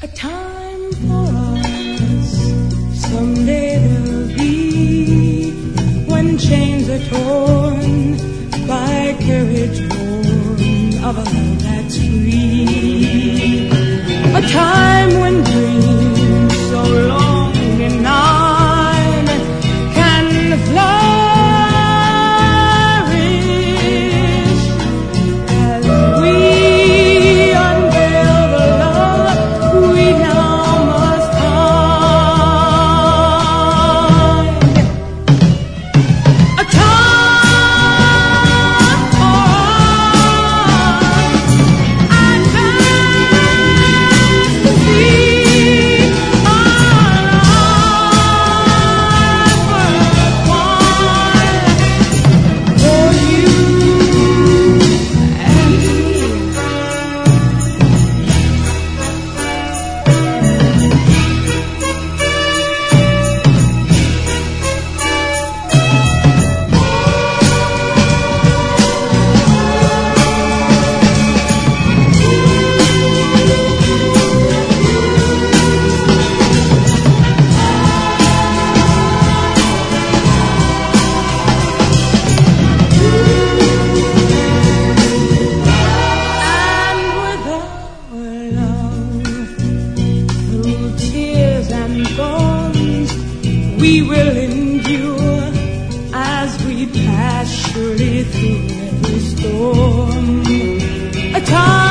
A time for us, someday there'll be, when chains are torn by courage born of a love that's free. A time when dreams so long denied can flourish as we unveil the love we now must find. A time for us, and that's to be our life worthwhile for you and me. And with our love, through tears and thorns, we will endure as we pass surely through every storm. A time